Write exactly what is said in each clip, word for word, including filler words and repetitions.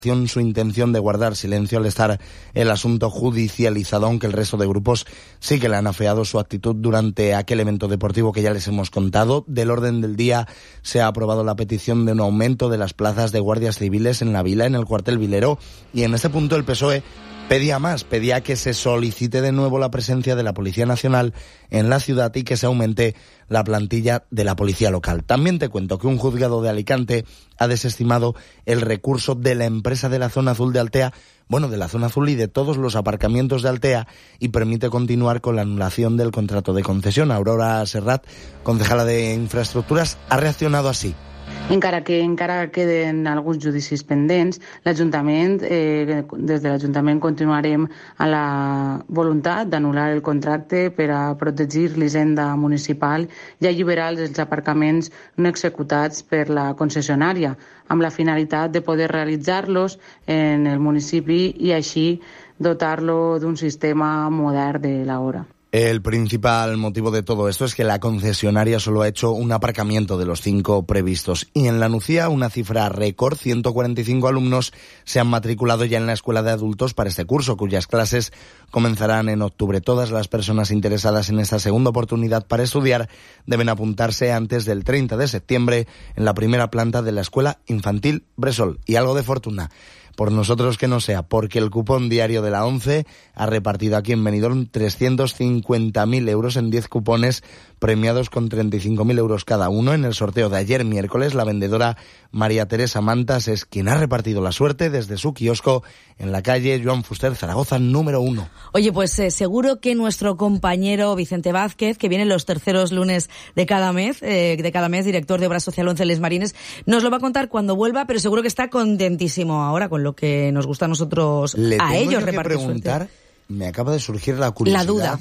su intención de guardar silencio al estar el asunto judicializado, aunque el resto de grupos sí que le han afeado su actitud durante aquel evento deportivo que ya les hemos contado. Del orden del día se ha aprobado la petición de un aumento de las plazas de guardias civiles en la vila, en el cuartel vilero, y en este punto el P S O E pedía más, pedía que se solicite de nuevo la presencia de la Policía Nacional en la ciudad y que se aumente la plantilla de la policía local. También te cuento que un juzgado de Alicante ha desestimado el recurso de la empresa de la zona azul de Altea, bueno, de la zona azul y de todos los aparcamientos de Altea, y permite continuar con la anulación del contrato de concesión. Aurora Serrat, concejala de Infraestructuras, ha reaccionado así. Encara que encara queden alguns judicis pendents, l'Ajuntament, eh, des de l'Ajuntament continuarem a la voluntat d'anul·lar el contracte per a protegir l'hisenda municipal i alliberar els aparcaments no executats per la concessionària, amb la finalitat de poder realitzar-los en el municipi i així dotar-lo d'un sistema modern de l'hora. El principal motivo de todo esto es que la concesionaria solo ha hecho un aparcamiento de los cinco previstos. Y en La Nucía, una cifra récord, ciento cuarenta y cinco alumnos se han matriculado ya en la escuela de adultos para este curso, cuyas clases comenzarán en octubre. Todas las personas interesadas en esta segunda oportunidad para estudiar deben apuntarse antes del treinta de septiembre en la primera planta de la escuela infantil Bresol. Y algo de fortuna, por nosotros que no sea, porque el cupón diario de la ONCE ha repartido aquí en Benidorm trescientos cincuenta mil euros en diez cupones premiados con treinta y cinco mil euros cada uno. En el sorteo de ayer miércoles, la vendedora María Teresa Mantas es quien ha repartido la suerte desde su kiosco en la calle Joan Fuster, Zaragoza, número uno. Oye, pues eh, seguro que nuestro compañero Vicente Vázquez, que viene los terceros lunes de cada mes, eh, de cada mes, director de Obra Social once Les Marines, nos lo va a contar cuando vuelva, pero seguro que está contentísimo ahora con lo que nos gusta a nosotros, Le a tengo ellos que repartir preguntar, suerte. Me acaba de surgir la curiosidad. La duda.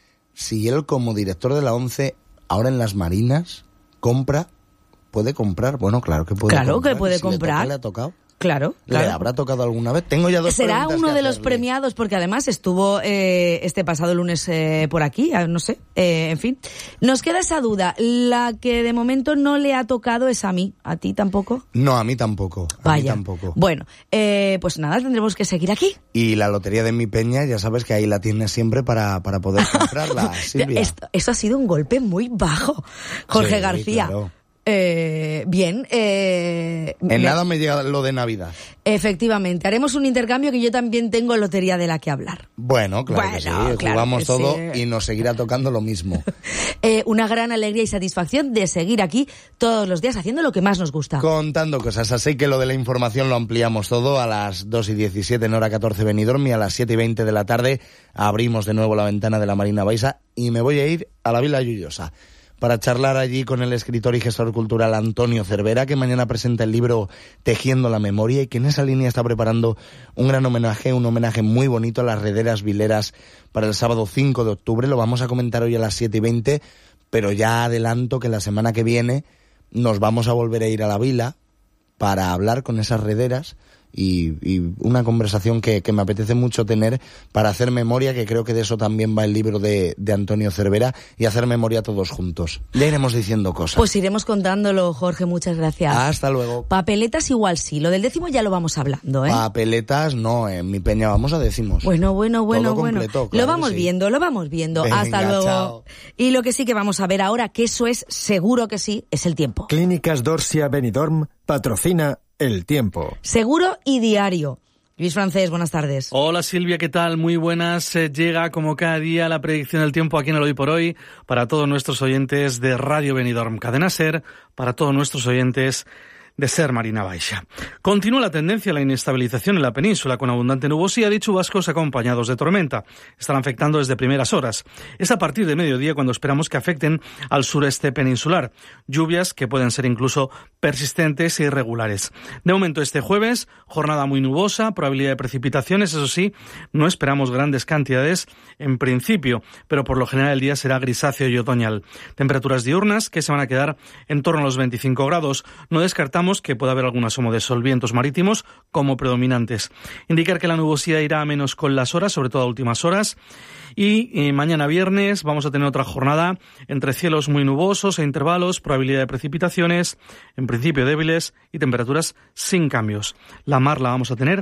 Si él, como director de la ONCE, ahora en las Marinas, compra, puede comprar. Bueno, claro que puede claro comprar. que puede si comprar. Le, toca, le ha tocado. Claro, claro. ¿Le habrá tocado alguna vez? Tengo ya dos Será preguntas uno que de los hacerle. premiados, porque además estuvo eh, este pasado lunes eh, por aquí, no sé, eh, en fin. Nos queda esa duda. La que de momento no le ha tocado es a mí. ¿A ti tampoco? No, a mí tampoco. A Vaya. mí tampoco. Bueno, eh, pues nada, tendremos que seguir aquí. Y la lotería de mi peña, ya sabes que ahí la tienes siempre para, para poder comprarla, Silvia. Esto, eso ha sido un golpe muy bajo, Jorge Sí, García. claro. Eh, bien. Eh, En me- nada me llega lo de Navidad. Efectivamente, haremos un intercambio que yo también tengo lotería de la que hablar. Bueno, claro Bueno, que sí. claro Jugamos que todo sí. y nos seguirá tocando lo mismo. Eh, una gran alegría y satisfacción de seguir aquí todos los días haciendo lo que más nos gusta. Contando cosas, así que lo de la información lo ampliamos todo a las dos y diecisiete en hora catorce Benidorm, y a las siete y veinte de la tarde abrimos de nuevo la ventana de la Marina Baixa y me voy a ir a la Vila Lloyosa para charlar allí con el escritor y gestor cultural Antonio Cervera, que mañana presenta el libro Tejiendo la Memoria y que en esa línea está preparando un gran homenaje, un homenaje muy bonito a las rederas vileras para el sábado cinco de octubre. Lo vamos a comentar hoy a las siete y veinte, pero ya adelanto que la semana que viene nos vamos a volver a ir a la vila para hablar con esas rederas y, y una conversación que, que me apetece mucho tener para hacer memoria, que creo que de eso también va el libro de, de Antonio Cervera, y hacer memoria todos juntos. Ya iremos diciendo cosas. Pues iremos contándolo, Jorge, muchas gracias. Hasta luego. Papeletas igual sí, lo del décimo ya lo vamos hablando, ¿eh? Papeletas no, en mi peña vamos a decimos. Bueno, bueno, bueno, Todo bueno. completo, claro Lo vamos que sí. viendo, lo vamos viendo. Venga, Hasta luego. chao. Y lo que sí que vamos a ver ahora, que eso es seguro que sí, es el tiempo. Clínicas Dorsia Benidorm patrocina El Tiempo. Seguro y diario. Luis Francés, buenas tardes. Hola Silvia, ¿qué tal? Muy buenas. Eh, llega como cada día la predicción del tiempo aquí en el Hoy por Hoy para todos nuestros oyentes de Radio Benidorm Cadena Ser, para todos nuestros oyentes de Ser Marina Baixa. Continúa la tendencia a la inestabilización en la península, con abundante nubosidad y chubascos acompañados de tormenta. Están afectando desde primeras horas. Es a partir de mediodía cuando esperamos que afecten al sureste peninsular. Lluvias que pueden ser incluso persistentes e irregulares. De momento este jueves, jornada muy nubosa, probabilidad de precipitaciones, eso sí, no esperamos grandes cantidades en principio, pero por lo general el día será grisáceo y otoñal. Temperaturas diurnas que se van a quedar en torno a los veinticinco grados. No descartamos descartamos que pueda haber algún asomo de sol, vientos marítimos como predominantes. Indicar que la nubosidad irá a menos con las horas, sobre todo a últimas horas. Y eh, mañana viernes vamos a tener otra jornada entre cielos muy nubosos e intervalos, probabilidad de precipitaciones, en principio débiles y temperaturas sin cambios. La mar la vamos a tener